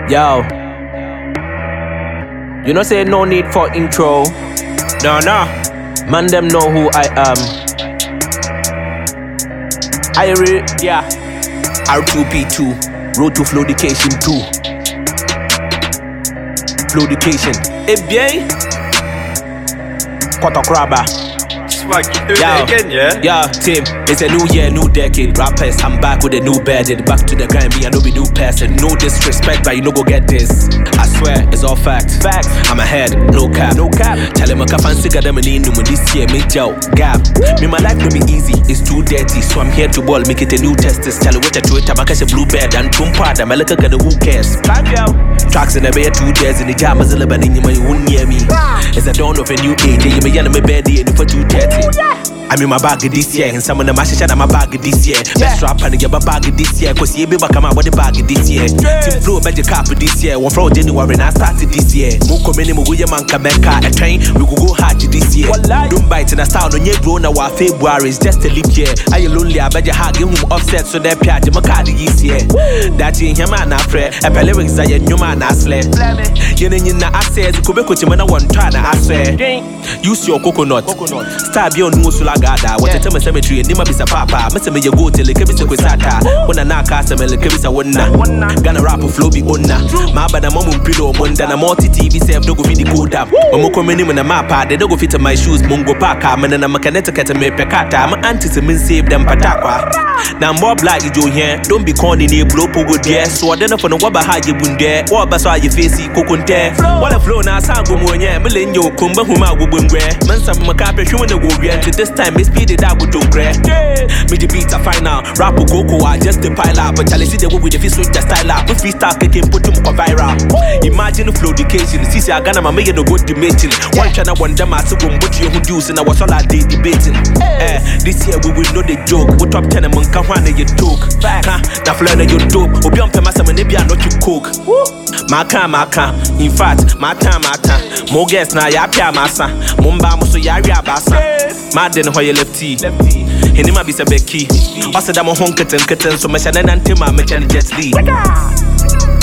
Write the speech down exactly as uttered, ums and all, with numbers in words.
Yo, you know say no need for intro. No, no. Man them know who I am. I re Yeah. R two P two. road to Flowdication two. Flowdication. Eh bien. Kotokraba. Swag, you do it again, yeah? Yeah, Tim, it's a new year, new decade. Rappers, I'm back with a new bedded. Back to the grind, me, I know we new person. No disrespect, but you know go get this. I swear, it's all facts. Facts. I'm ahead, no cap. No cap. Tell him I can't fancy got them in the this year, make Joe gap. Me, my life no be easy, it's too dirty. So I'm here to ball, make it a new test. Tell you what I do it, I'm a catch a blue bed and boom part. I'm a look at the who cares. Tracks in the bed, two days in the jam, as a little bit in your money, won't near me. It's a dawn of a new age, you may yell me bed and for two thirty. I'm in my bag this year, and some of the mashes in my bag this year. Best rap and get my bag this year, cause you be back out with the bag this year. Team Flow magic cap this year, one from January and I started this year. Moko many mo we man can make a train, we go go hard this year. Don't bite in a style on your bro now February is just a leap year. Are you lonely? I bet you hard give him offset so that piat my card this year. That in him and I pray, a lyrics are your new man I slay. You know, you know, I said, Kubeko Chimana one try I swear. Use your coconut, stab your nose. What a time cemetery and Nima Bisa Papa. Mister me you go till the Kebisa Quisata. When I knock cast them, the Kebisa Wonna. Gonna rap with Flow be owner. My bad, a mom pillow, one than a multi T V self, don't go feed the code up. I'm more coming in a map, they don't go fit in my shoes, Mungo Paka, man, and I'm a Connecticut and me pecata. I'm anti to save them Patakwa. Now, more black you do here, don't be corny near blow pogo dear. So I don't know for no wabba how you bun there, or basa you face coconte. What a flow now, Sango Monia, Melenio, Kumba Huma Wubungre. Man, some Macape, you want to go to this time. Me speed it out with don't crack. Me the beats are final. Rap Goku, I just the pile up. But I see the way with the fish switch just style up. With freestyle kicking, put him viral. Imagine the Flowdication. See, I got my making a good debating. One channel, one them I saw what you who do, and I was all I did debating. Eh, this year we will know the joke. We top ten among Kahwana, you talk. Huh? The flow you dope. Obium Famasa, maybe I not you cook. My time, my time. In fact, my time, my time. More guests now, ya pia massa. Mumba muso ya basa. Mad then how you lefty. He nima be Becky. Also, I'm a honket and kitten, so my channel and Tima, my channel just lead.